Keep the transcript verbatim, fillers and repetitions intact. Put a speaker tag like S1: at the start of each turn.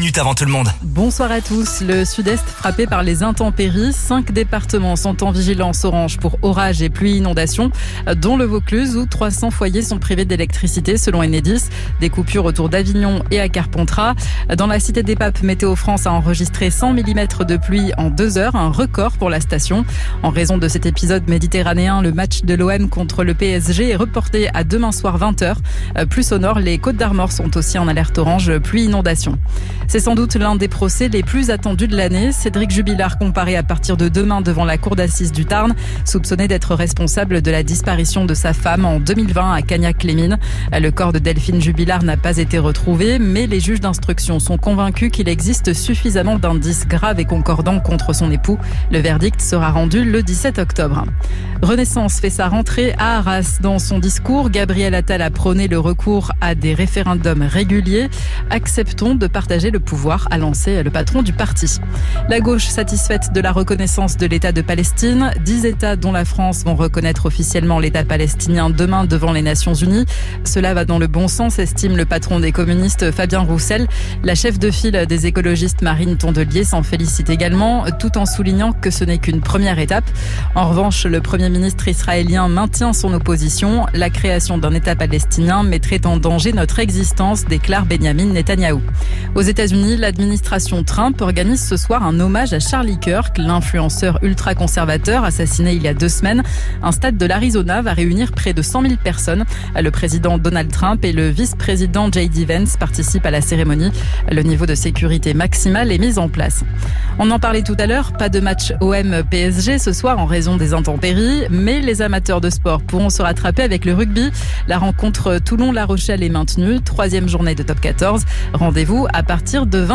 S1: minutes avant tout le monde.
S2: Bonsoir à tous. Le sud-est frappé par les intempéries. Cinq départements sont en vigilance orange pour orages et pluies inondations, dont le Vaucluse où trois cents foyers sont privés d'électricité selon Enedis. Des coupures autour d'Avignon et à Carpentras. Dans la cité des Papes, Météo France a enregistré cent millimètres de pluie en deux heures, un record pour la station. En raison de cet épisode méditerranéen, le match de l'O M contre le P S G est reporté à demain soir vingt heures. Plus au nord, les Côtes d'Armor sont aussi en alerte orange pluie inondation. C'est sans doute l'un des procès les plus attendus de l'année. Cédric Jubilard comparé à partir de demain devant la cour d'assises du Tarn, soupçonné d'être responsable de la disparition de sa femme en deux mille vingt à Cagnac-les-Mines. Le corps de Delphine Jubilard n'a pas été retrouvé, mais les juges d'instruction sont convaincus qu'il existe suffisamment d'indices graves et concordants contre son époux. Le verdict sera rendu le dix-sept octobre. Renaissance fait sa rentrée à Arras. Dans son discours, Gabriel Attal a prôné le recours à des référendums réguliers. Acceptons de partager le pouvoir, a lancé le patron du parti. La gauche satisfaite de la reconnaissance de l'État de Palestine. Dix États dont la France vont reconnaître officiellement l'État palestinien demain devant les Nations Unies. Cela va dans le bon sens, estime le patron des communistes Fabien Roussel. La chef de file des écologistes Marine Tondelier s'en félicite également, tout en soulignant que ce n'est qu'une première étape. En revanche, le Premier ministre israélien maintient son opposition. La création d'un État palestinien mettrait en danger notre existence, déclare Benjamin Netanyahou. Aux États-Unis, l'administration Trump organise ce soir un hommage à Charlie Kirk, l'influenceur ultra-conservateur assassiné il y a deux semaines. Un stade de l'Arizona va réunir près de cent mille personnes. Le président Donald Trump et le vice-président J D Vance participent à la cérémonie. Le niveau de sécurité maximal est mis en place. On en parlait tout à l'heure, pas de match O M P S G ce soir en raison des intempéries, mais les amateurs de sport pourront se rattraper avec le rugby. La rencontre Toulon-La Rochelle est maintenue, troisième journée de top quatorze. Rendez-vous à partir de vingt